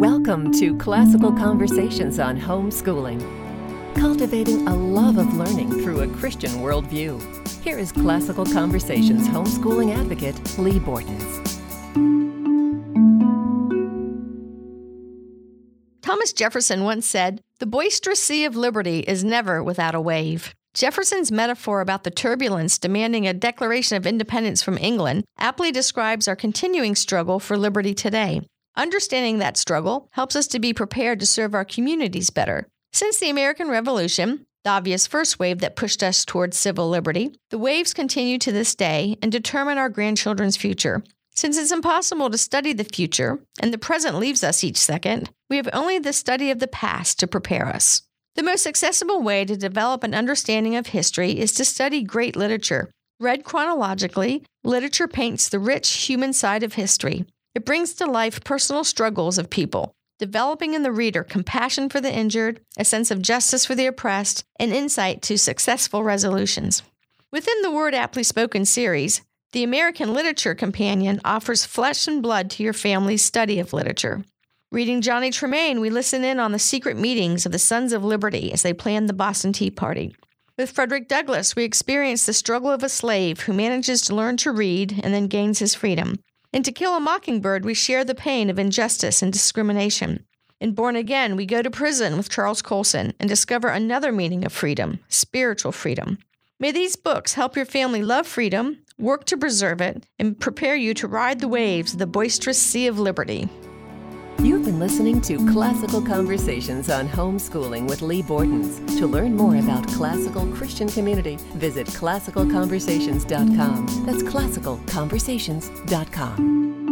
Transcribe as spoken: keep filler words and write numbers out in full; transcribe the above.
Welcome to Classical Conversations on Homeschooling, cultivating a love of learning through a Christian worldview. Here is Classical Conversations homeschooling advocate, Lee Bortons. Thomas Jefferson once said, "The boisterous sea of liberty is never without a wave." Jefferson's metaphor about the turbulence demanding a declaration of independence from England aptly describes our continuing struggle for liberty today. Understanding that struggle helps us to be prepared to serve our communities better. Since the American Revolution, the obvious first wave that pushed us towards civil liberty, the waves continue to this day and determine our grandchildren's future. Since it's impossible to study the future, and the present leaves us each second, we have only the study of the past to prepare us. The most accessible way to develop an understanding of history is to study great literature. Read chronologically, literature paints the rich human side of history. It brings to life personal struggles of people, developing in the reader compassion for the injured, a sense of justice for the oppressed, and insight to successful resolutions. Within the Word Aptly Spoken series, the American Literature Companion offers flesh and blood to your family's study of literature. Reading Johnny Tremain, we listen in on the secret meetings of the Sons of Liberty as they planned the Boston Tea Party. With Frederick Douglass, we experience the struggle of a slave who manages to learn to read and then gains his freedom. In To Kill a Mockingbird, we share the pain of injustice and discrimination. In Born Again, we go to prison with Charles Colson and discover another meaning of freedom, spiritual freedom. May these books help your family love freedom, work to preserve it, and prepare you to ride the waves of the boisterous sea of liberty. You've been listening to Classical Conversations on Homeschooling with Lee Bortons. To learn more about classical Christian community, visit classical conversations dot com. That's classical conversations dot com.